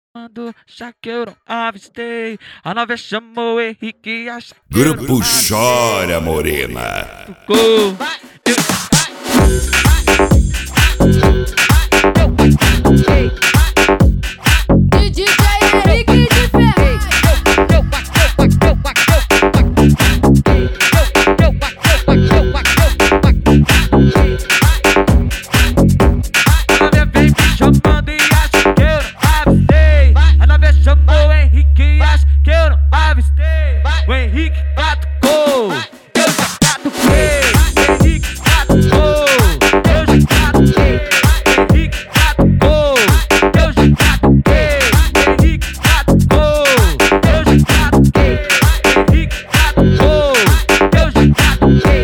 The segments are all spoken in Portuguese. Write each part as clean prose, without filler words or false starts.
Quando já que eu não avistei, a nave chamou o Henrique e a Grupo Chora Morena. tocou. DJ Henrique de Ferraz. A nave vem me chamando e acha que eu não avistei. A nave chamou o Henrique e acha que eu não avistei. O Henrique catucou, eu já catuquei. O Henrique catucou, eu já catuquei. O Henrique catucou, eu já catuquei. O Henrique catucou, eu já catuquei. O Henrique catucou, eu já catuquei.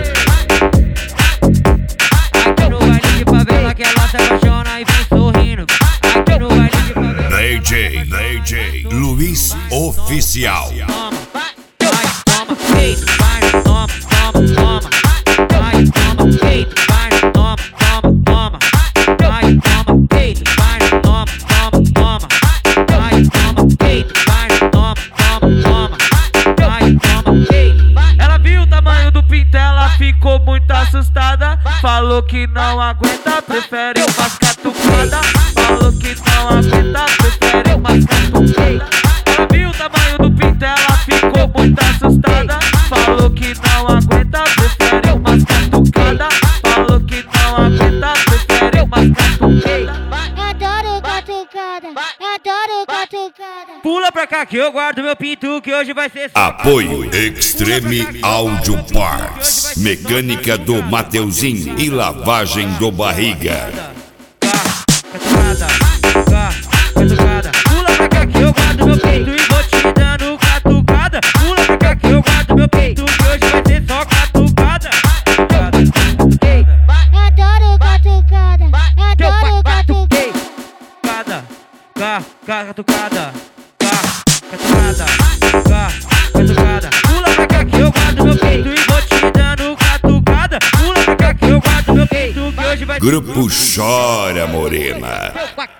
Aqui no baile de favela que ela se apaixona e vem sorrindo. Aqui no baile de favela. DJ Luiz Oficial. Toma, peito, vai, toma, toma. Vai, toma, peito, vai, toma. Vai, toma, peito, vai, toma. Vai, toma, peito, vai, toma. Vai, toma, peito. Ela viu o tamanho do pinto, ela ficou muito assustada. Falou que não aguenta, prefere umas catucadas. Falou que não aguenta, prefere umas catucadas. Ela viu o tamanho do pinto, ela ficou muito assustada. Falou que não aguenta, prefere umas catucadas. Falou que não aguenta, prefere umas catucadas. Adoro catucada. Pula pra cá que eu guardo meu pinto, que hoje vai ser só Apoio Extreme Audio Parts. Mecânica do Mateuzinho e lavagem do Barriga. Catucada. Pula pra cá que eu guardo meu peito e vou te dando catucada. Pula pra cá que eu guardo meu peito, que hoje vai ser só catucada. Adoro catucada. Catucada. Pula pra cá que eu guardo meu peito e vou te dando catucada. Pula pra cá que eu guardo meu peito, que hoje vai ser Grupo Chora Morena.